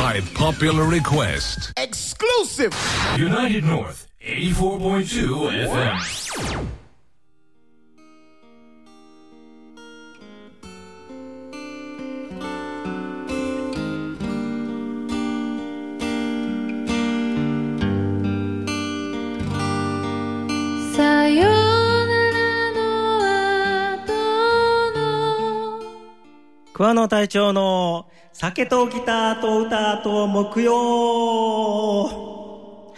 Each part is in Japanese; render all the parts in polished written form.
by popular request. Exclusive! United North 84.2 FM. さよならの後の桑野隊長の酒とギターと歌と木曜。はい、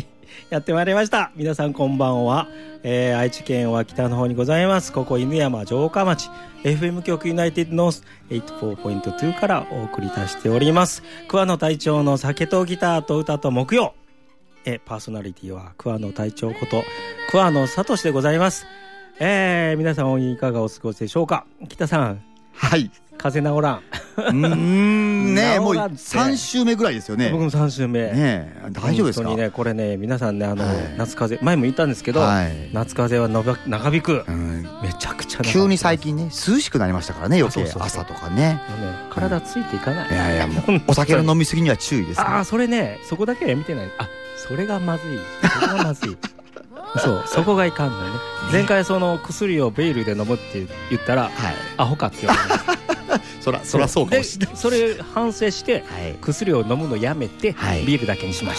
やってまいりました。皆さんこんばんは。愛知県は北の方にございます。ここ犬山城下町 FM 局ユナイテッドノース 84.2 からお送りいたしております。桑野隊長の酒とギターと歌と木曜。パーソナリティは桑野隊長こと桑野聡でございます。皆さんいかがお過ごしでしょうか。北さん、 はい。 風邪治らん。ねえ、もう3週目ぐらいですよね。 僕も3週目。 ねえ、大丈夫ですか。 本当にね、これね、皆さんね、 はい、 夏風邪、前も言ったんですけど、はい、夏風邪は長引く。めちゃくちゃ急に最近ね、涼しくなりましたからね、余計朝とかね。 体ついていかない。 いやいや、もうお酒の飲み過ぎには注意ですね。 ああ、それね、そこだけは見てない。あ、それがまずい。それがまずい。そう、そこがいかんのよね。前回その薬をベイルで飲むって言ったら、アホかって言われました。 そらそうかもしれない。 それ反省して、薬を飲むのやめて、ビールだけにしました。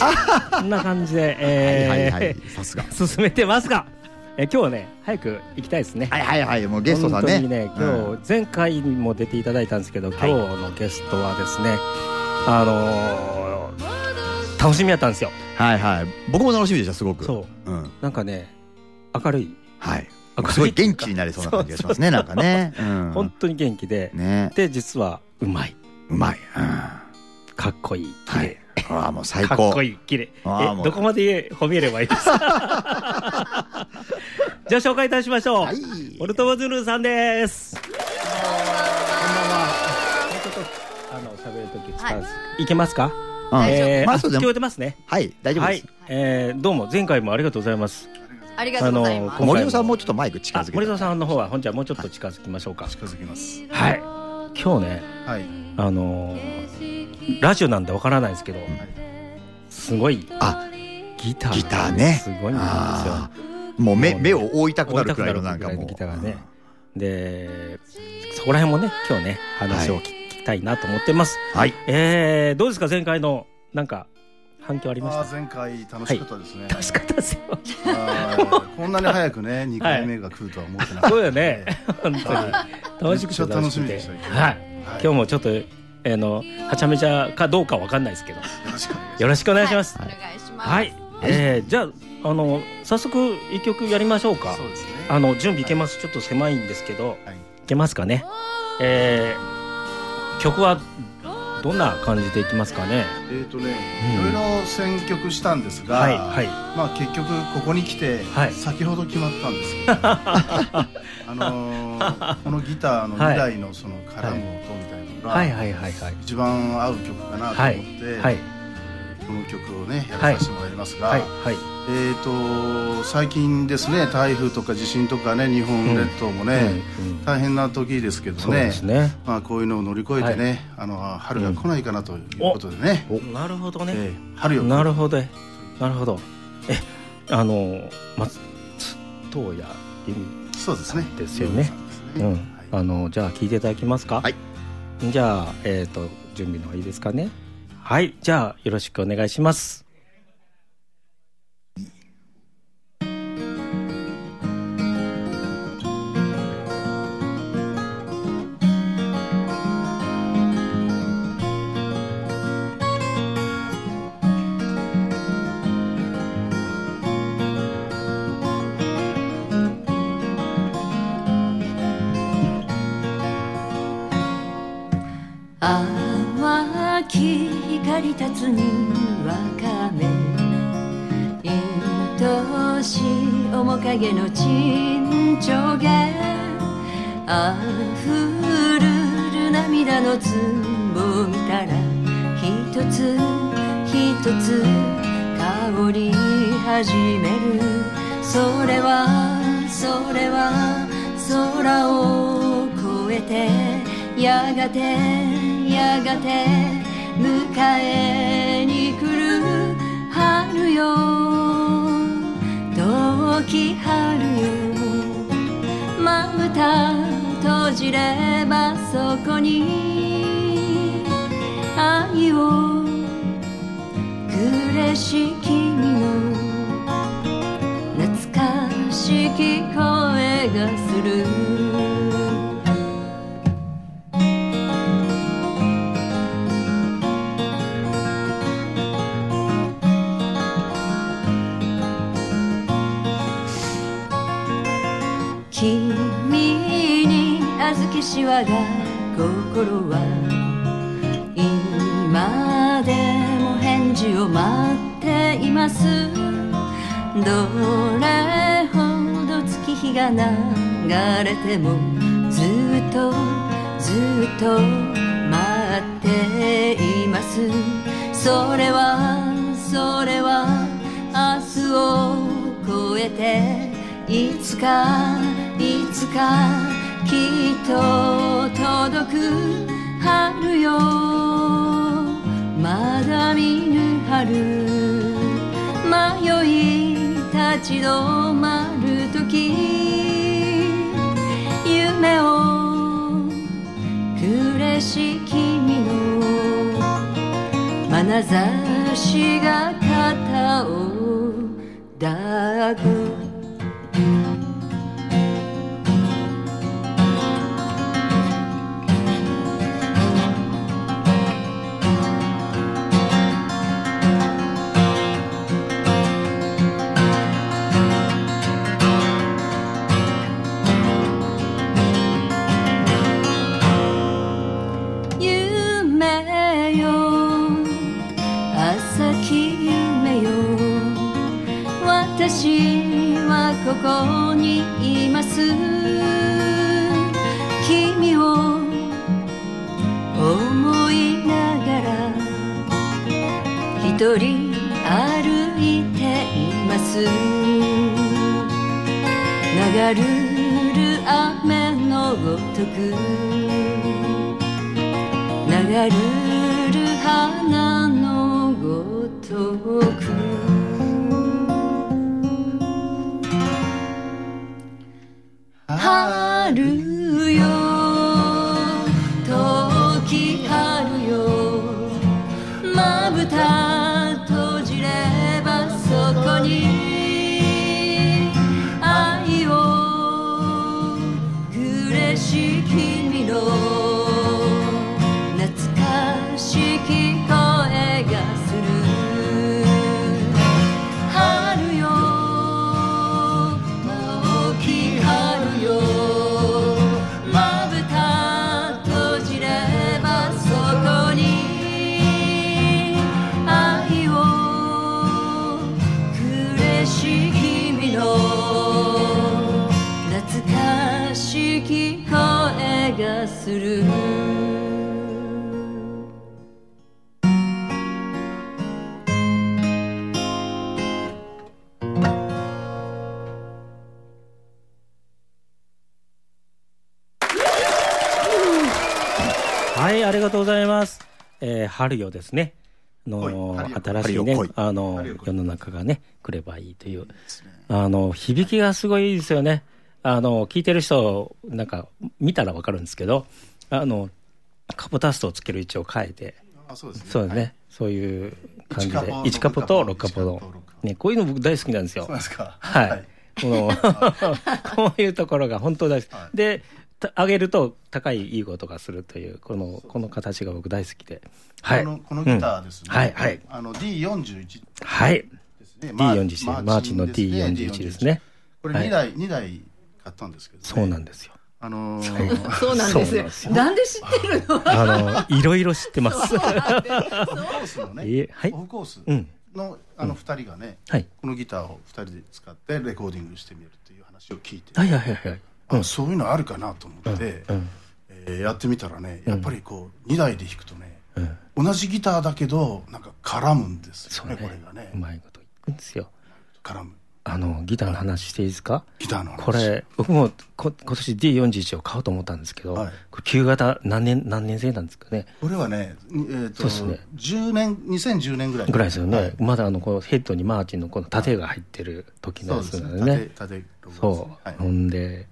こんな感じで、 さすが進めてますが、今日はね、早く行きたいですね。 もうゲストさんね。 本当にね、今日前回にも出ていただいたんですけど、今日のゲストはですね、楽しみやったんですよ。 僕も楽しみでした、すごく。 そう、なんかね、明るい。 すごい元気になりそうな感じがしますね、なんかね。 本当に元気で、で、実はうまい。かっこいい、綺麗。 もう最高。 かっこいい、綺麗。どこまで褒めればいいですか。じゃあ紹介いたしましょう。オルトボズルさんです。こんばんは。ちょっと喋るとき使う。いけますか。聞こえてますね。 はい、大丈夫です。 どうも前回もありがとうございます。 ありがとうございます。 森尾さんもうちょっとマイク近づけて。 森尾さんの方は本日はもうちょっと近づきましょうか。 近づきます。 はい。今日ね、ラジオなんでわからないですけど、すごいギターね、すごいんですよ。 もう目を覆いたくなるくらいのなんかもうギターがね。で、そこら辺もね、今日ね話を聞きたいなと思ってます。どうですか、前回のなんか反響ありました？ 前回楽しかったですね。 楽しかったですよ。 こんなに早くね、2回目が来るとは思ってなかった。 そうよね。本当に楽しくて楽しみでした。 今日もちょっとはちゃめちゃかどうかわかんないですけど、よろしくお願いします。はい。じゃあ早速一曲やりましょうか。 そうですね。 準備いけます？ちょっと狭いんですけど、いけますかね。曲はどんな感じでいきますかね。 いろいろ選曲したんですが、まあ結局ここに来て先ほど決まったんですけど、このギターの2台のその絡む音みたいなのが一番合う曲かなと思って。この曲をねやらさせてもらいますが、最近ですね、台風とか地震とかね、日本列島もね大変な時ですけどね、まあこういうのを乗り越えてね、春が来ないかなということでね。 なるほどね。 春よ。 なるほど。なるほど。松任谷由実。 そうですね。 ですよね。じゃあ聞いていただけますか。じゃあ準備の方いいですかね。はい、じゃあよろしくお願いします。 淡き光立つにわかめ、愛しい面影の珍重があふるる涙のつぼ見たら、一つ一つ香り始める。それは空を越えて、やがて迎えに来る春よ遠き春よまぶた閉じればそこに愛をくれし君の懐かしき声がする君に小豆しわが心は今でも返事を待っていますどれほど月日が流れてもずっとずっと待っていますそれは明日を越えていつかきっと届く春よまだ見ぬ春迷い立ち止まるとき夢をくれし君の眼差しが肩を抱く私はここにいます君を思いながら一人歩いています流る雨のごとく流る花のごとく春よ遠き春よまぶた閉じればそこに愛をくれし君の懐かしき声がする春よ遠き春よまぶた閉じればそこに愛をくれし君の懐かしき声がするはい、ありがとうございます。春よですね。新しいね、世の中がね、来ればいいという。響きがすごいですよね。聞いてる人、なんか、見たらわかるんですけど、カポタストをつける位置を変えて、そうですね。そういう感じで、1カポと6カポの、ね、こういうの僕大好きなんですよ。そうですか。はい。こういうところが本当大好き。で、上げると高いいい音がするというこの形が僕大好きで、はい、このギターですね、はいはい、D41 はいですね、D41 マーチンの D41 ですね。これ2台買ったんですけど、ね、そうなんですよ。 そうなんですよ。なんで知ってるの？ いろいろ知ってます。 オフコースのね、オフコースの2人がね、このギターを2人で使ってレコーディングしてみるっていう話を聞いて、はいはいはいはい。そういうのあるかなと思って、やってみたらね、やっぱりこう2台で弾くとね、同じギターだけどなんか絡むんですよね、これがね。うまいこといくんですよ。絡む。 ギターの話していいですか？ ギターの話。 これ僕も今年 D41 を買おうと思ったんですけど、これ旧型何年製なんですかね？ これはね、 そうですね、 2010年ぐらいですよね。まだこのヘッドにマーチンのこの盾が入ってる時のやつなんでね。 盾そう。ほんで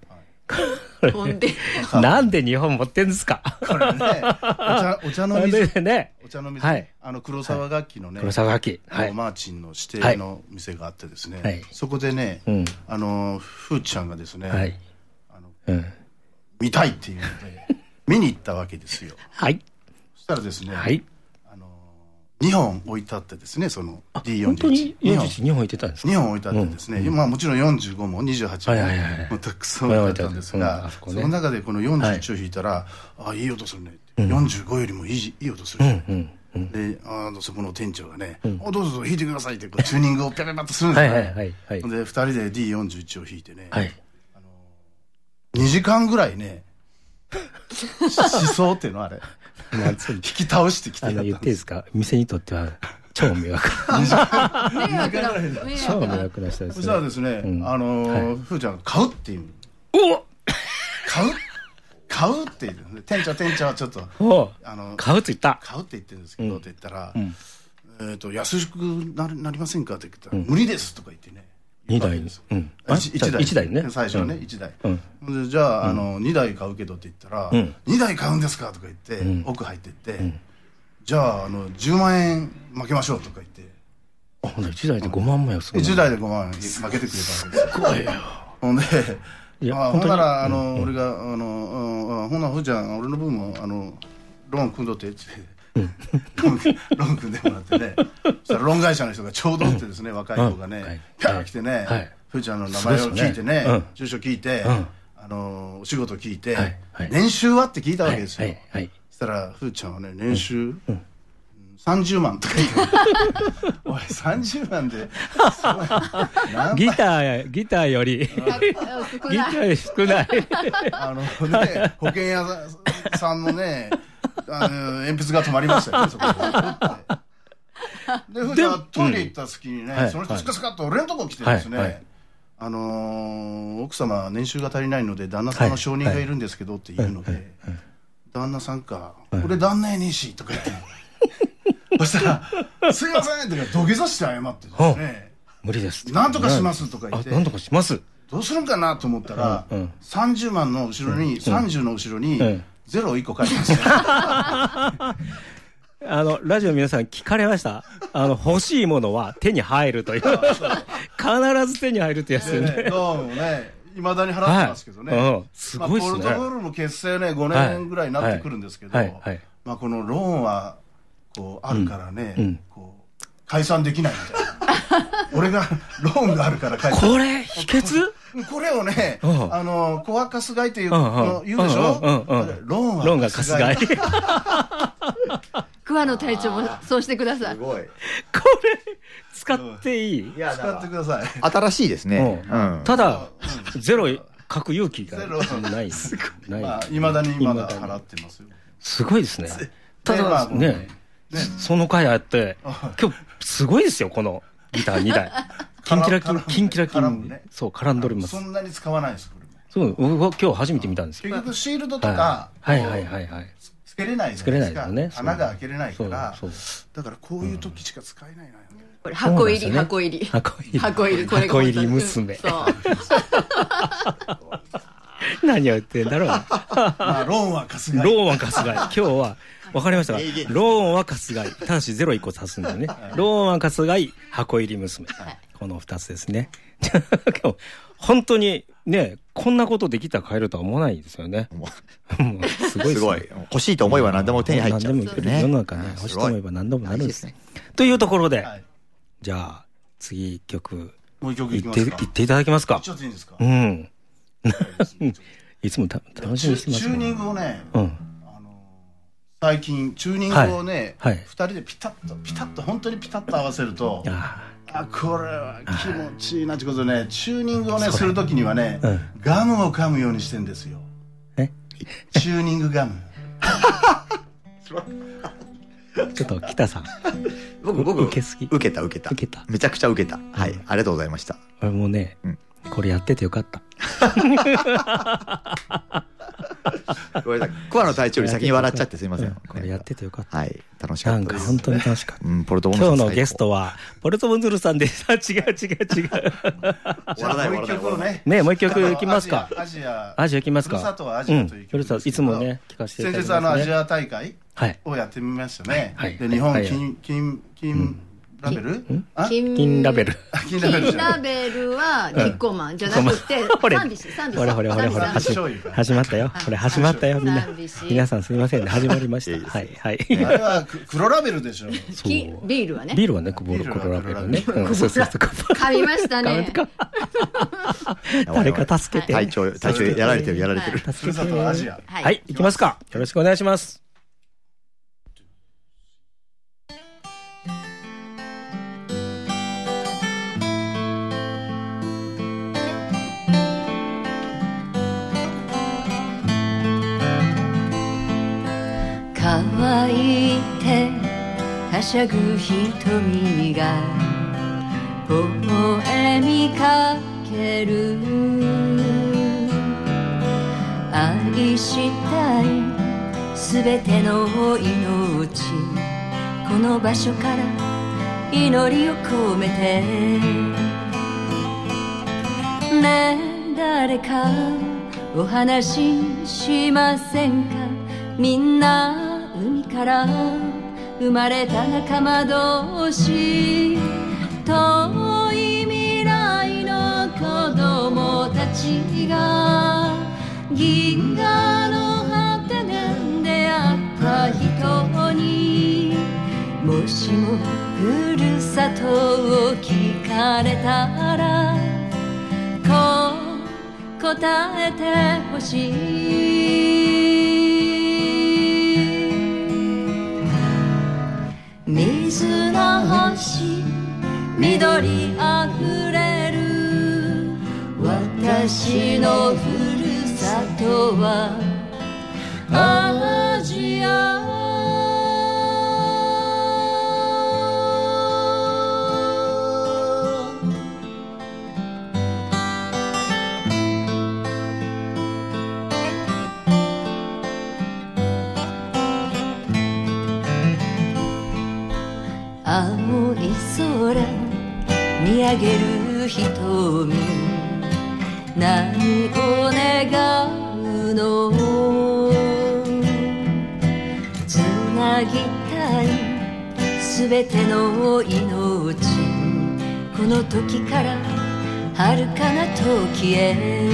なんで日本持ってんですか？ これね、お茶の水ね。 お茶の水ね。黒沢楽器のね、 黒沢楽器、 マーチンの指定の店があってですね、そこでね、ふーちゃんがですね、見たいっていうので見に行ったわけですよ。 はい。 そしたらですね、2本置いてあってですね、その D41。 本当に2本置いてたんですか？ 2本置いてあってですね、もちろん45も28もたくさん置いてあったんですが、その中でこの41を弾いたら、いい音するねって、45よりもいい音するね。で、そこの店長がね、どうぞ弾いてくださいって、チューニングをペペペッとするんですよね。で、2人で D41 を弾いてね、2時間ぐらいね、思想っていうのあれ。引き倒してきて言っていいですか？店にとっては超迷惑超迷惑な人ですね。 そしたらですね、ふーちゃんが買うっていう。買うって言う。店長はちょっと買うって言った。 買うって言ってるんですけどって言ったら、安くなりませんかって言ったら、無理ですとか言ってね。 2台です。1台ね。 最初はね、1台。じゃあ、2台買うけどって言ったら、2台買うんですかとか言って、奥入ってって、じゃあ、10万円負けましょうとか言って。 ほんで、1台で5万もやす。 1台で5万円負けてくれたわけですよ。すごいよ。ほんで、ほんなら、俺が、ほんなら、ふーちゃん、俺の分も、ローン組んどってって。ロン組んでもらってね、そしたらロン会社の人がちょうどってですね、若い子がね、ピャー来てね、ふーちゃんの名前を聞いてね、住所聞いて、お仕事聞いて、年収はって聞いたわけですよ。そしたらふーちゃんはね、年収30万とか言って、おい、30万で、 ギターより少ない。 保険屋さんのね、鉛筆が止まりましたよね、そこで。で、ふーちゃんがトイレ行った隙にね、その人スカスカっと俺のとこ来てですね、奥様年収が足りないので旦那さんの承認がいるんですけどって言うので、旦那さんか、俺旦那やねえしとか言って、そしたら、すいませんとか土下座して謝ってですね、 無理です。 なんとかしますとか言って、 なんとかします。 どうするんかなと思ったら、30万の後ろに、30の後ろに、ゼロ1個書いてますよ。 ラジオの皆さん聞かれました？欲しいものは手に入るという。必ず手に入るってやつよね。 どうもね、いまだに払ってますけどね。 すごいですね。 ポルトガルの結成ね、5年ぐらいになってくるんですけど、このローンは、こう、あるからね、解散できないみたいな。俺がローンがあるから解散。 これ秘訣？ これをね、コアカスガイっていうの言うでしょ？ローンがカスガイ。 桑野隊長もそうしてください。 すごい。 これ使っていい？ 使ってください。 新しいですね。 ただゼロ書く勇気がない。 いまだにまだ払ってますよ。 すごいですね。ただね、その回あって今日すごいですよ、このギター2台。キンキラキン、そう絡んでおります。 そんなに使わないです、これ。 そう、僕は今日初めて見たんですよ。 結局シールドとかつけれないじゃないですか。穴が開けれないから、だからこういう時しか使えないな。 これ箱入り娘。何を言ってんだろう。 ローンはカスガイ。 今日はわかりましたか？ローンはカスガイ。ただし0 1個足すんだよね。ローンはカスガイ、箱入り娘。この2つですね。本当にね、こんなことできたら買えるとは思わないですよね。すごい。 欲しいと思えば何でも手に入っちゃうんですよね。 世の中ね、欲しいと思えば何でもなるんですね。というところで、じゃあ次1曲もう1曲いっていただけますか？ ちょっといいですか？ いつも楽しみにしてます。 チューニングをね、最近チューニングをね、2人でピタッと本当にピタッと合わせると、これは気持ちいいなってことでね、チューニングをねするときにはね、ガムを噛むようにしてんですよ。チューニングガム。 ちょっと北さん僕受けすぎ。 受けためちゃくちゃ受けた。はい、ありがとうございました。 俺もね、これやっててよかった。 ごめんなさい、桑野隊長より先に笑っちゃってすいません。 これやっててよかった。 はい、楽しかったです。 なんか本当に楽しかった。 ポルトボンズ今日のゲストはポルトボンズルさんでした。違う。 じゃあもう一曲をね。 もう一曲いきますか。 アジアいきますか。 ふるさとはアジアという曲ですけど、 いつもね聞かせていただいてますね。 先日アジア大会をやってみましたね。で日本金ラベル？ 金ラベル。 金ラベルはキッコーマンじゃなくてサンビス。 ほら始まったよ。これ始まったよ。みんな皆さんすみませんね、始まりました。はい。 あれは黒ラベルでしょ。 ビールはね。 黒ラベルね。そう。 噛みましたね。 誰か助けて。 隊長やられてる。 ふるさとはアジア。 はい、行きますか。よろしくお願いします。 乾いてはしゃぐ瞳が微笑みかける。愛したいすべての命、この場所から祈りを込めて。ねえ誰かお話ししませんか。みんな海から生まれた仲間同士、遠い未来の子供たちが銀河の果てで出会った人に、もしもふるさとを聞かれたら答えてほしい。水の星緑あふれる私のふるさとはアジア。青い空見上げる瞳、何を願うの。つなぎたいすべての命、この時から遥かな時へ。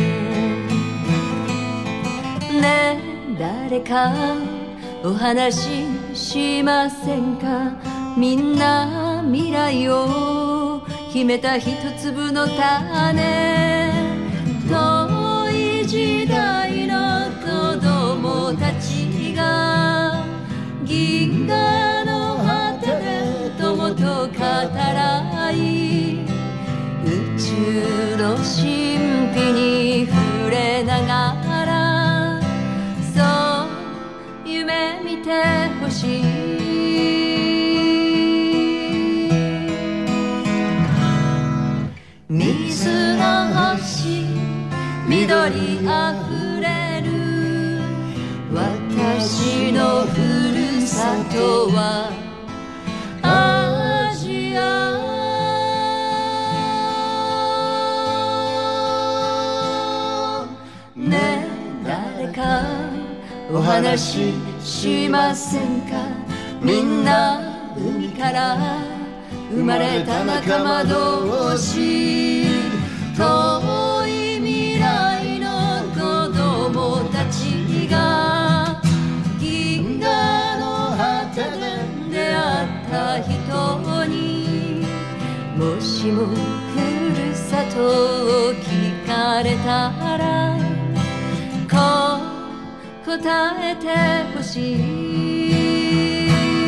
ねえ誰かお話しませんか。みんな未来を秘めた一粒の種、遠い時代の子供たちが銀河の果てで友と語らい、宇宙の神秘に触れながら、そう夢見てほしい。水の星緑あふれる私のふるさとはアジア。ねえ誰かお話しませんか。みんな海から生まれた仲間同士、遠い未来の子供たちが銀河の果てで出会った人に、もしもふるさとを聞かれたら答えてほしい。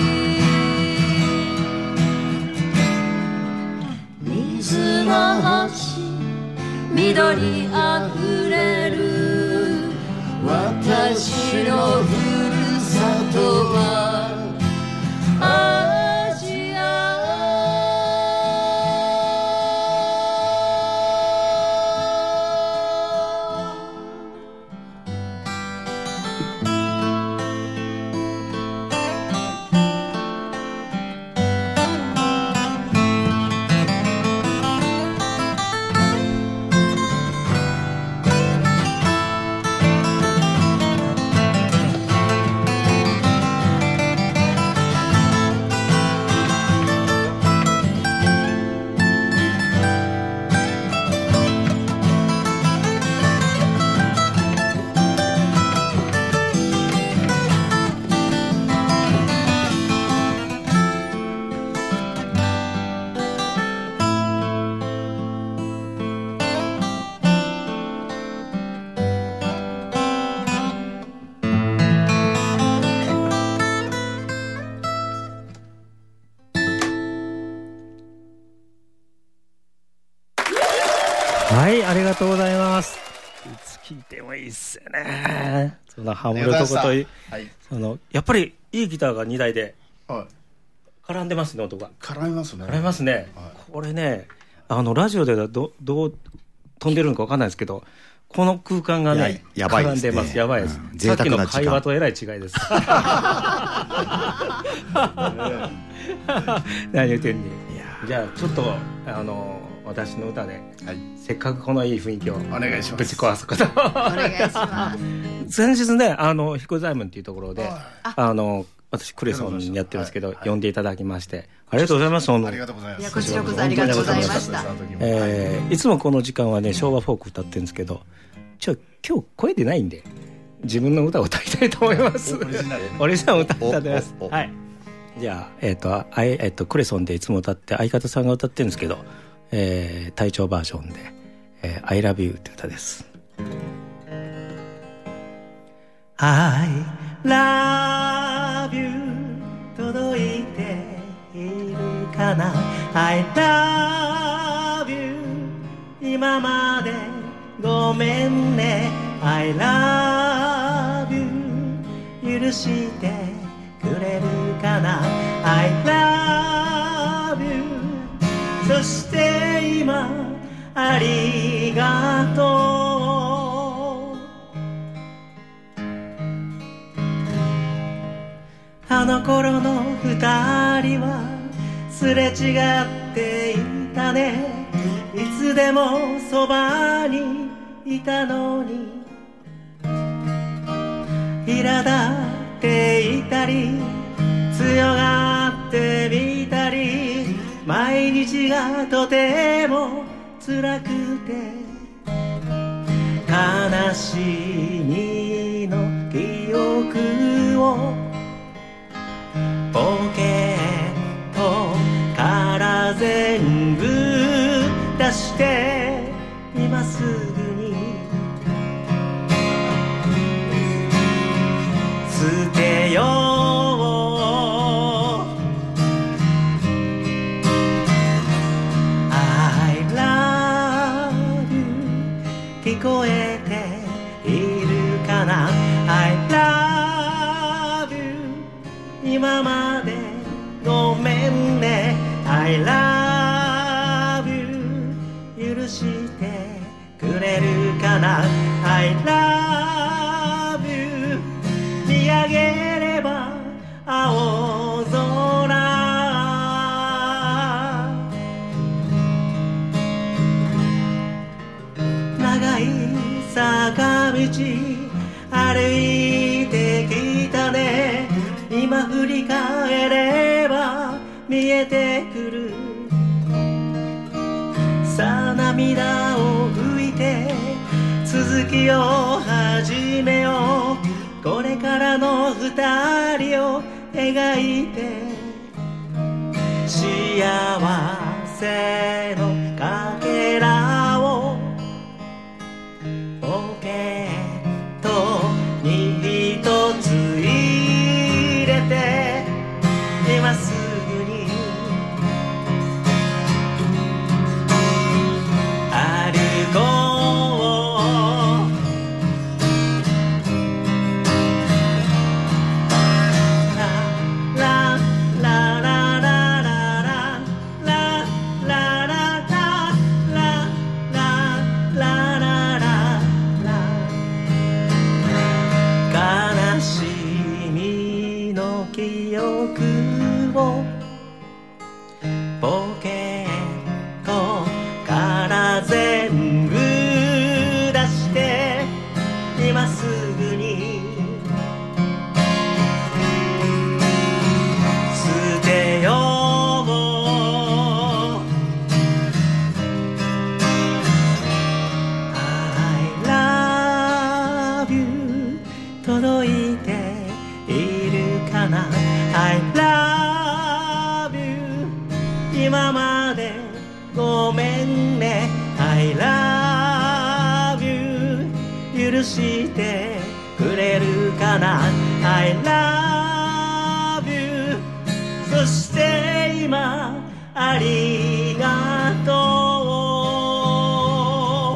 水の星緑あふれる私のふるさとははい、ありがとうございます。いつ聴いてもいいっすよね。そのハモるとこといい、はい、やっぱりいいギターが2台で絡んでますね、音が。 絡みますね。 絡みますね。はい、これね、ラジオではどう飛んでるのか分かんないですけど、この空間がね、 やばいですね。 絡んでます。やばいです。 贅沢な時間。 さっきの会話とえらい違いです。何言ってんねん。じゃあちょっと私の歌で、はい、せっかくこのいい雰囲気をお願いします。 ぶち壊すこと。お願いします。 先日ね、ヒコザイムっていうところで、私クレソンやってるんですけど、呼んでいただきまいありがとうございます。 ありがとうございます。 こちらこそありがとうございました。 いつもこの時間はね、昭和フォーク歌ってるんですけど、今日声出ないんで自分の歌を歌いたいと思います。オリジナル歌ってます。はい。じゃあクレソンでいつも歌って相方さんが歌ってるんですけど、隊長バージョンで、I love you って歌です。I love you 届いているかな。 I love you 今までごめんね。 I love you 許してくれるかな。 I love you そして今ありがとう。あの頃の二人はすれ違っていたね。いつでもそばにいたのに、苛立っていたり強がってみたり、毎日がとても辛くて、悲しみの記憶をポケットから全部出して今すぐに捨てよう。聞こえているかな。 I love you 今までごめんね。 I love you 許してくれるかな。 I love you 見上げれば青空、長い坂道歩いてきたね。今振り返れば見えてくる。さあ涙を拭いて続きを始めよう。これからの二人を描いて幸せのかけらをポケットに一つ入れて今すぐに歩こう。ラララララララララララ悲しみの記憶をポケットから全部出して今すぐに捨てよう。I love you 届いているかな。 I love you 今までごめんね。 I love you 許してくれるかな。 I love you そして今ありがとう。 。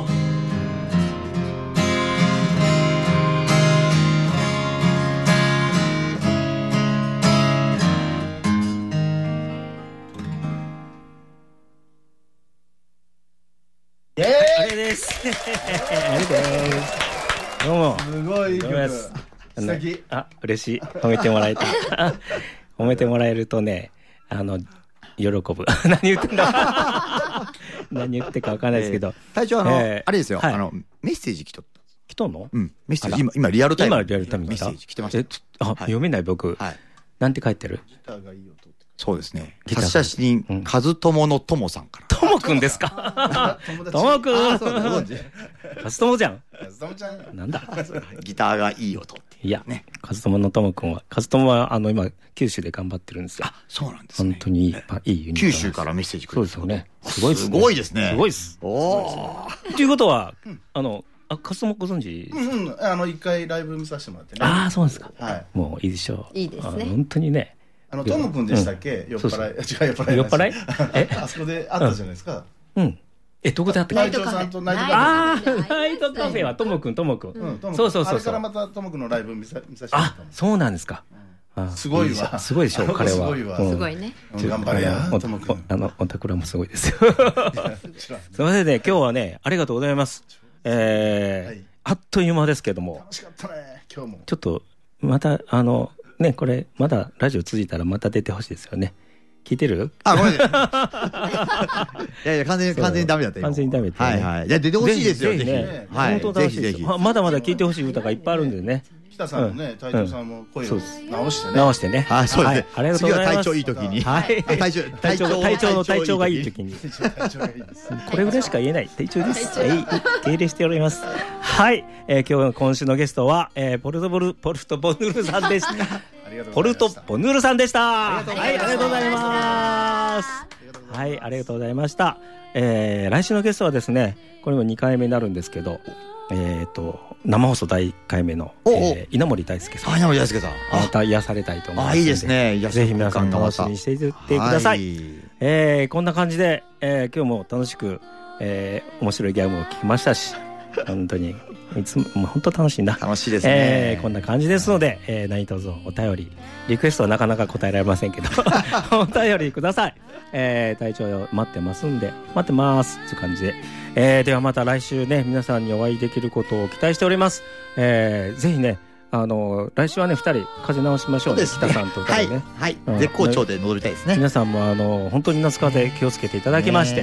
ありがとうございます。どうも。 すごいいい曲。素敵。 嬉しい。褒めてもらえた。褒めてもらえるとね、喜ぶ。何言ってんだ。何言ってか分かんないですけど。 隊長あれですよ。メッセージ来とった。 来とんの？ うん。メッセージ今リアルタイム。 今リアルタイムメッセージ来てました。 読めない僕。なんて書いてる？ そうですね。発射人和友の友さんから。 友くんですか？友くん。和友じゃん。なんだ。 ギターがいい音。 いやね、和友の友くんは、和友は今九州で頑張ってるんですよ。 そうなんですね。 本当にいいユニット。 九州からメッセージ来る。 そうですよね。すごいですね。 すごいですね。 すごいです。おお。ということは和友ご存知？ 一回ライブ見させてもらってね。 ああ、そうですか。 はい。 もういいでしょう。 いいですね。 本当にね。 トム君でしたっけ？酔っ払い。違う、 酔っ払い？ あそこで会ったじゃないですか。 うん。どこで会ったっけ？ 内藤さんとナイトカフェ。 ナイトカフェはトム君。そうそうそう。 あれからまたトム君のライブ見させてもらった。 そうなんですか。 すごいわ。 すごいでしょ、彼は。 すごいね。 頑張れや、トム君。 おたくらもすごいですよ。すいませんね、今日はね、ありがとうございます。あっという間ですけども。 楽しかったね、今日も。 ちょっと、また、ね、これ、まだラジオ続いたらまた出てほしいですよね。聞いてる？ ごめんなさい。いや完全にダメだったよ。 完全にダメって。 はいはい。いや出てほしいですよ。 ぜひね。はい。ぜひぜひ。まだまだ聞いてほしい歌がいっぱいあるんでね。 北さんもね、隊長さんも声を直してね。 直してね。 はい、そうですね。 ありがとうございます。 次は体調いい時に。 はい。体調がいい時に。これぐらいしか言えない。体調です。はい。受け入れしております。はい。今週のゲストはポルトボヌールさんでした。ポルトボヌールさんでした。はい、ありがとうございます。はい、ありがとうございました。来週のゲストはですね、これも2回目になるんですけど、生放送第1回目の稲森大輔さん。 稲森大輔さん。 また癒されたいと思いますので。 いいですね。 ぜひ皆さん楽しみにしていてください。こんな感じで今日も楽しく面白いギャグを聞きましたし、本当にいつも本当楽しいな。 楽しいですね。 こんな感じですので、何卒お便り、リクエストはなかなか答えられませんけどお便りください。体調待ってますんで、待ってますっていう感じで、ではまた来週ね、皆さんにお会いできることを期待しております。ぜひね、来週はね2人風直しましょうね。北さんと2人ね。 はい。絶好調で乗りたいですね。 皆さんも本当に夏風邪気をつけていただきまして、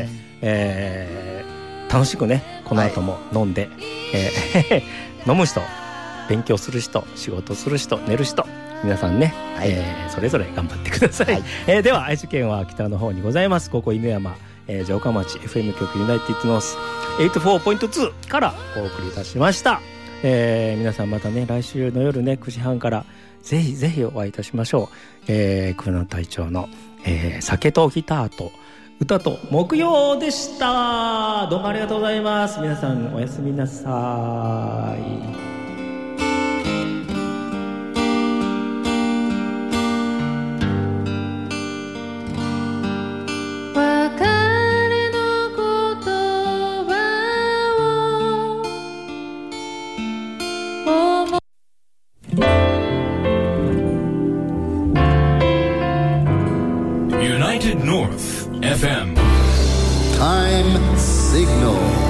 楽しくねこの後も飲んで、飲む人、勉強する人、仕事する人、寝る人、皆さんね、それぞれ頑張ってください。では愛知県は北の方にございます、ここ犬山、城下町 FM 局ユナイテッドノース 84.2 からお送りいたしました。皆さんまたね来週の夜ね9時半からぜひぜひお会いいたしましょう。黒野隊長の、酒とギターと歌と木曜でした。どうもありがとうございます。皆さんおやすみなさい。 United North FM Time Signal